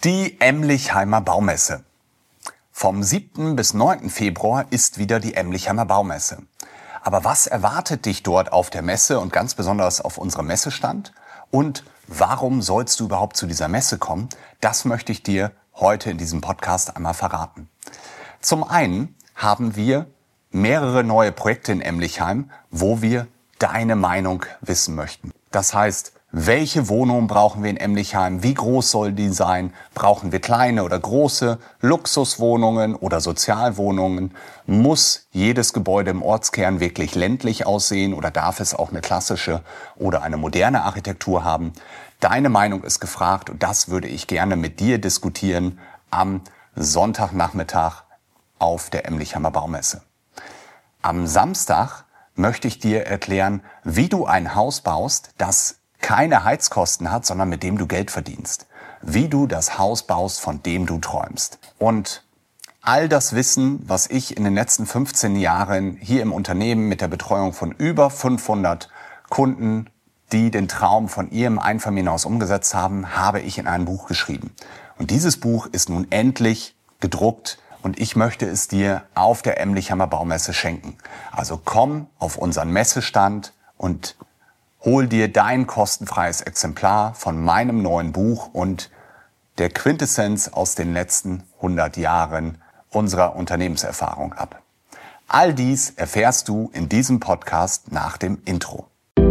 Die Emlichheimer Baumesse. Vom 7. bis 9. Februar ist wieder die Emlichheimer Baumesse. Aber was erwartet dich dort auf der Messe und ganz besonders auf unserem Messestand? Und warum sollst du überhaupt zu dieser Messe kommen? Das möchte ich dir heute in diesem Podcast einmal verraten. Zum einen haben wir mehrere neue Projekte in Emlichheim, wo wir deine Meinung wissen möchten. Das heißt, welche Wohnungen brauchen wir in Emlichheim? Wie groß soll die sein? Brauchen wir kleine oder große Luxuswohnungen oder Sozialwohnungen? Muss jedes Gebäude im Ortskern wirklich ländlich aussehen oder darf es auch eine klassische oder eine moderne Architektur haben? Deine Meinung ist gefragt und das würde ich gerne mit dir diskutieren am Sonntagnachmittag auf der Emlichheimer Baumesse. Am Samstag möchte ich dir erklären, wie du ein Haus baust, das keine Heizkosten hat, sondern mit dem du Geld verdienst. Wie du das Haus baust, von dem du träumst. Und all das Wissen, was ich in den letzten 15 Jahren hier im Unternehmen mit der Betreuung von über 500 Kunden, die den Traum von ihrem Einfamilienhaus umgesetzt haben, habe ich in einem Buch geschrieben. Und dieses Buch ist nun endlich gedruckt und ich möchte es dir auf der Emlichheimer Baumesse schenken. Also komm auf unseren Messestand und hol dir dein kostenfreies Exemplar von meinem neuen Buch und der Quintessenz aus den letzten 100 Jahren unserer Unternehmenserfahrung ab. All dies erfährst du in diesem Podcast nach dem Intro.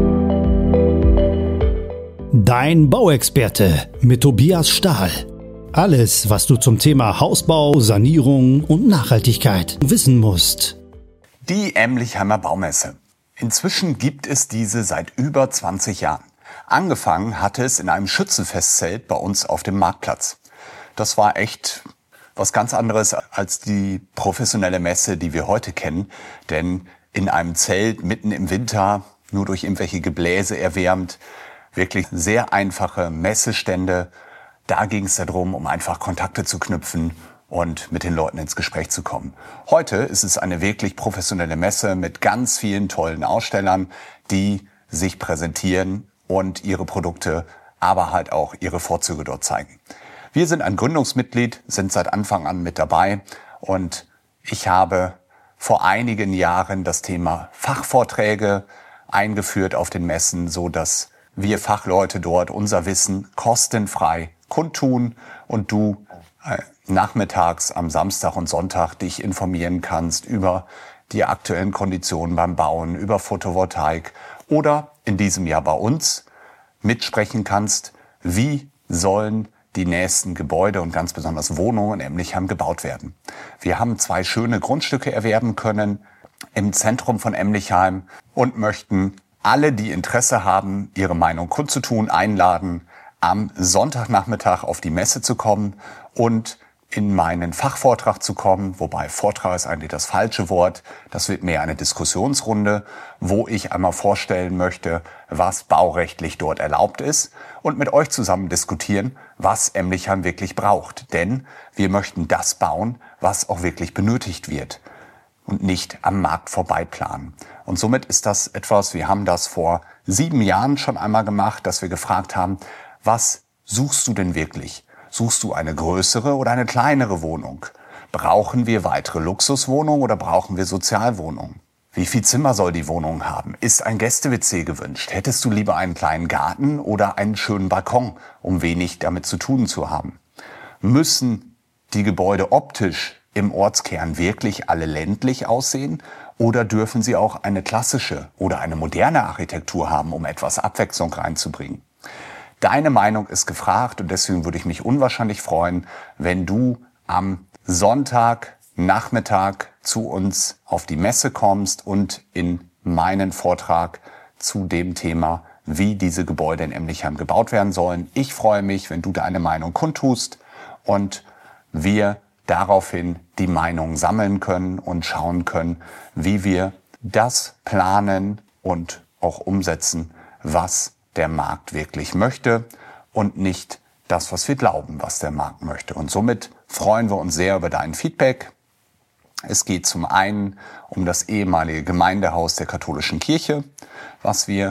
Dein Bauexperte mit Tobias Stahl. Alles, was du zum Thema Hausbau, Sanierung und Nachhaltigkeit wissen musst. Die Emlichheimer Baumesse. Inzwischen gibt es diese seit über 20 Jahren. Angefangen hatte es in einem Schützenfestzelt bei uns auf dem Marktplatz. Das war echt was ganz anderes als die professionelle Messe, die wir heute kennen. Denn in einem Zelt mitten im Winter, nur durch irgendwelche Gebläse erwärmt, wirklich sehr einfache Messestände. Da ging es darum, um einfach Kontakte zu knüpfen und mit den Leuten ins Gespräch zu kommen. Heute ist es eine wirklich professionelle Messe mit ganz vielen tollen Ausstellern, die sich präsentieren und ihre Produkte, aber halt auch ihre Vorzüge dort zeigen. Wir sind ein Gründungsmitglied, sind seit Anfang an mit dabei und ich habe vor einigen Jahren das Thema Fachvorträge eingeführt auf den Messen, so dass wir Fachleute dort unser Wissen kostenfrei kundtun und du nachmittags am Samstag und Sonntag dich informieren kannst über die aktuellen Konditionen beim Bauen, über Photovoltaik oder in diesem Jahr bei uns mitsprechen kannst, wie sollen die nächsten Gebäude und ganz besonders Wohnungen in Emlichheim gebaut werden. Wir haben 2 schöne Grundstücke erwerben können im Zentrum von Emlichheim und möchten alle, die Interesse haben, ihre Meinung kundzutun, einladen, am Sonntagnachmittag auf die Messe zu kommen und in meinen Fachvortrag zu kommen, wobei Vortrag ist eigentlich das falsche Wort. Das wird mehr eine Diskussionsrunde, wo ich einmal vorstellen möchte, was baurechtlich dort erlaubt ist und mit euch zusammen diskutieren, was Emlichheim wirklich braucht. Denn wir möchten das bauen, was auch wirklich benötigt wird und nicht am Markt vorbei planen. Und somit ist das etwas, wir haben das vor 7 Jahren schon einmal gemacht, dass wir gefragt haben, was suchst du denn wirklich? Suchst du eine größere oder eine kleinere Wohnung? Brauchen wir weitere Luxuswohnungen oder brauchen wir Sozialwohnungen? Wie viel Zimmer soll die Wohnung haben? Ist ein Gäste-WC gewünscht? Hättest du lieber einen kleinen Garten oder einen schönen Balkon, um wenig damit zu tun zu haben? Müssen die Gebäude optisch im Ortskern wirklich alle ländlich aussehen? Oder dürfen sie auch eine klassische oder eine moderne Architektur haben, um etwas Abwechslung reinzubringen? Deine Meinung ist gefragt und deswegen würde ich mich unwahrscheinlich freuen, wenn du am Sonntagnachmittag zu uns auf die Messe kommst und in meinen Vortrag zu dem Thema, wie diese Gebäude in Emlichheim gebaut werden sollen. Ich freue mich, wenn du deine Meinung kundtust und wir daraufhin die Meinung sammeln können und schauen können, wie wir das planen und auch umsetzen, was der Markt wirklich möchte und nicht das, was wir glauben, was der Markt möchte. Und somit freuen wir uns sehr über dein Feedback. Es geht zum einen um das ehemalige Gemeindehaus der katholischen Kirche, was wir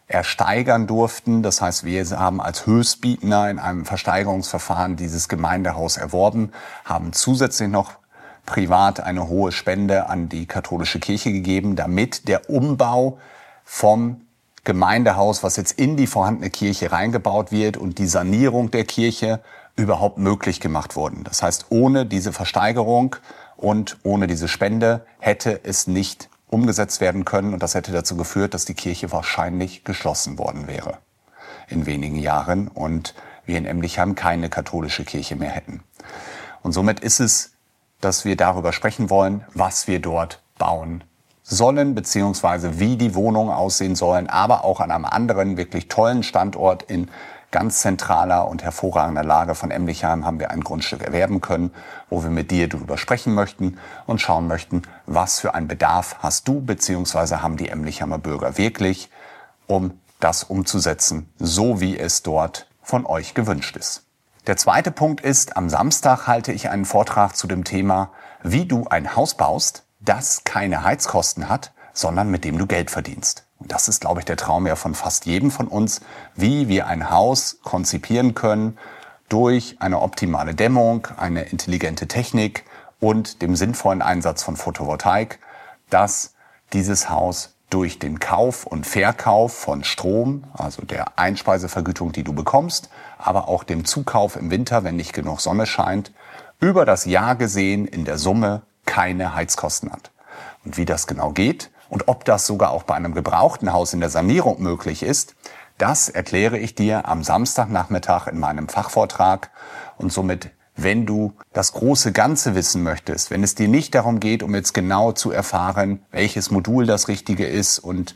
ersteigern durften. Das heißt, wir haben als Höchstbietender in einem Versteigerungsverfahren dieses Gemeindehaus erworben, haben zusätzlich noch privat eine hohe Spende an die katholische Kirche gegeben, damit der Umbau vom Gemeindehaus, was jetzt in die vorhandene Kirche reingebaut wird, und die Sanierung der Kirche überhaupt möglich gemacht wurden. Das heißt, ohne diese Versteigerung und ohne diese Spende hätte es nicht umgesetzt werden können, und das hätte dazu geführt, dass die Kirche wahrscheinlich geschlossen worden wäre in wenigen Jahren und wir in Emlichheim keine katholische Kirche mehr hätten. Und somit ist es, dass wir darüber sprechen wollen, was wir dort bauen sollen, beziehungsweise wie die Wohnungen aussehen sollen, aber auch an einem anderen, wirklich tollen Standort in ganz zentraler und hervorragender Lage von Emlichheim haben wir ein Grundstück erwerben können, wo wir mit dir darüber sprechen möchten und schauen möchten, was für einen Bedarf hast du, beziehungsweise haben die Emlichheimer Bürger wirklich, um das umzusetzen, so wie es dort von euch gewünscht ist. Der zweite Punkt ist, am Samstag halte ich einen Vortrag zu dem Thema, wie du ein Haus baust, das keine Heizkosten hat, sondern mit dem du Geld verdienst. Und das ist, glaube ich, der Traum ja von fast jedem von uns, wie wir ein Haus konzipieren können durch eine optimale Dämmung, eine intelligente Technik und dem sinnvollen Einsatz von Photovoltaik, dass dieses Haus durch den Kauf und Verkauf von Strom, also der Einspeisevergütung, die du bekommst, aber auch dem Zukauf im Winter, wenn nicht genug Sonne scheint, über das Jahr gesehen in der Summe keine Heizkosten hat. Und wie das genau geht und ob das sogar auch bei einem gebrauchten Haus in der Sanierung möglich ist, das erkläre ich dir am Samstagnachmittag in meinem Fachvortrag. Und somit, wenn du das große Ganze wissen möchtest, wenn es dir nicht darum geht, um jetzt genau zu erfahren, welches Modul das Richtige ist und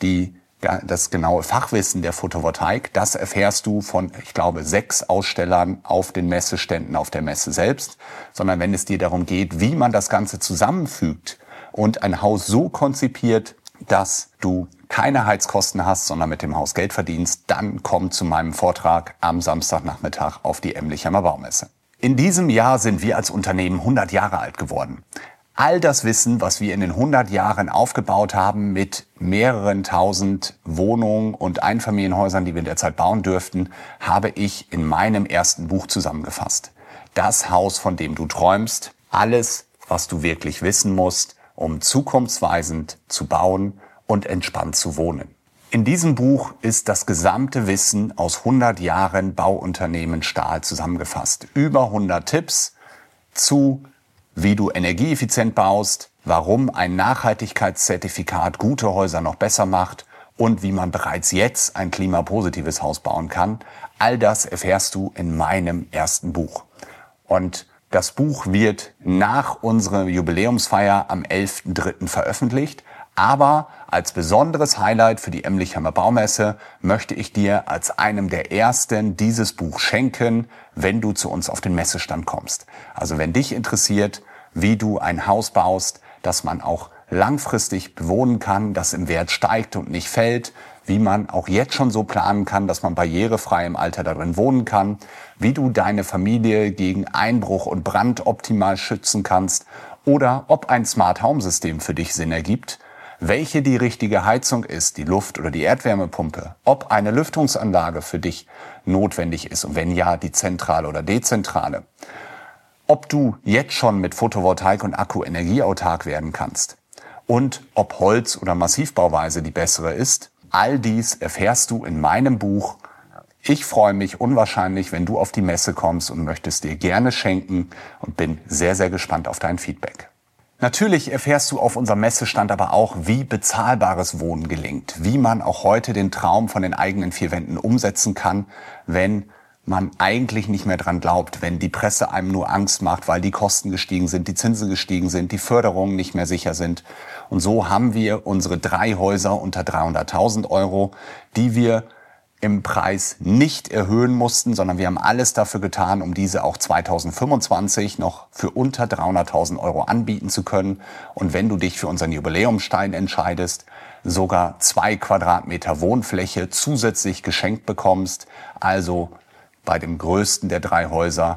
das genaue Fachwissen der Photovoltaik, das erfährst du von, ich glaube, 6 Ausstellern auf den Messeständen auf der Messe selbst, sondern wenn es dir darum geht, wie man das Ganze zusammenfügt und ein Haus so konzipiert, dass du keine Heizkosten hast, sondern mit dem Haus Geld verdienst, dann komm zu meinem Vortrag am Samstagnachmittag auf die Emlichheimer Baumesse. In diesem Jahr sind wir als Unternehmen 100 Jahre alt geworden. All das Wissen, was wir in den 100 Jahren aufgebaut haben mit mehreren tausend Wohnungen und Einfamilienhäusern, die wir derzeit bauen dürften, habe ich in meinem ersten Buch zusammengefasst. Das Haus, von dem du träumst, alles, was du wirklich wissen musst, um zukunftsweisend zu bauen und entspannt zu wohnen. In diesem Buch ist das gesamte Wissen aus 100 Jahren Bauunternehmen Stahl zusammengefasst. Über 100 Tipps zu, wie du energieeffizient baust, warum ein Nachhaltigkeitszertifikat gute Häuser noch besser macht und wie man bereits jetzt ein klimapositives Haus bauen kann. All das erfährst du in meinem ersten Buch. Und das Buch wird nach unserer Jubiläumsfeier am 11.03. veröffentlicht. Aber als besonderes Highlight für die Emlichheimer Baumesse möchte ich dir als einem der ersten dieses Buch schenken, wenn du zu uns auf den Messestand kommst. Also wenn dich interessiert, wie du ein Haus baust, das man auch langfristig bewohnen kann, das im Wert steigt und nicht fällt, wie man auch jetzt schon so planen kann, dass man barrierefrei im Alter darin wohnen kann, wie du deine Familie gegen Einbruch und Brand optimal schützen kannst oder ob ein Smart Home System für dich Sinn ergibt, welche die richtige Heizung ist, die Luft- oder die Erdwärmepumpe, ob eine Lüftungsanlage für dich notwendig ist und wenn ja, die zentrale oder dezentrale, ob du jetzt schon mit Photovoltaik und Akku energieautark werden kannst und ob Holz- oder Massivbauweise die bessere ist. All dies erfährst du in meinem Buch. Ich freue mich unwahrscheinlich, wenn du auf die Messe kommst und möchtest dir gerne schenken und bin sehr, sehr gespannt auf dein Feedback. Natürlich erfährst du auf unserem Messestand aber auch, wie bezahlbares Wohnen gelingt, wie man auch heute den Traum von den eigenen 4 Wänden umsetzen kann, wenn man eigentlich nicht mehr dran glaubt, wenn die Presse einem nur Angst macht, weil die Kosten gestiegen sind, die Zinsen gestiegen sind, die Förderungen nicht mehr sicher sind. Und so haben wir unsere 3 Häuser unter 300.000 €, die wir im Preis nicht erhöhen mussten, sondern wir haben alles dafür getan, um diese auch 2025 noch für unter 300.000 € anbieten zu können. Und wenn du dich für unseren Jubiläumsstein entscheidest, sogar 2 Quadratmeter Wohnfläche zusätzlich geschenkt bekommst, also bei dem größten der 3 Häuser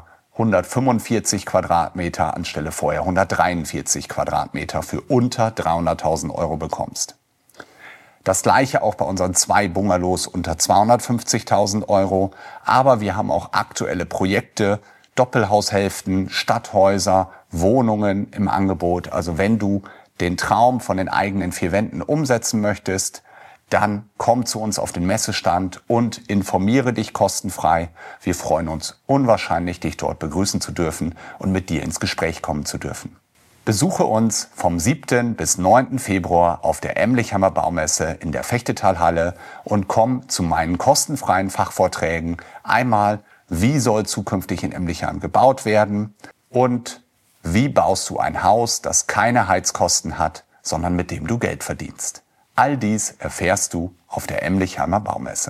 145 Quadratmeter anstelle vorher 143 Quadratmeter für unter 300.000 € bekommst. Das gleiche auch bei unseren 2 Bungalows unter 250.000 Euro. Aber wir haben auch aktuelle Projekte, Doppelhaushälften, Stadthäuser, Wohnungen im Angebot. Also wenn du den Traum von den eigenen 4 Wänden umsetzen möchtest, dann komm zu uns auf den Messestand und informiere dich kostenfrei. Wir freuen uns unwahrscheinlich, dich dort begrüßen zu dürfen und mit dir ins Gespräch kommen zu dürfen. Besuche uns vom 7. bis 9. Februar auf der Emlichhammer Baumesse in der Fechtetalhalle und komm zu meinen kostenfreien Fachvorträgen. Einmal, wie soll zukünftig in Emlichheim gebaut werden und wie baust du ein Haus, das keine Heizkosten hat, sondern mit dem du Geld verdienst. All dies erfährst du auf der Emlichhammer Baumesse.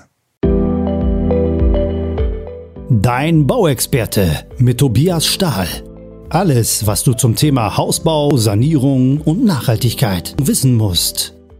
Dein Bauexperte mit Tobias Stahl. Alles, was du zum Thema Hausbau, Sanierung und Nachhaltigkeit wissen musst.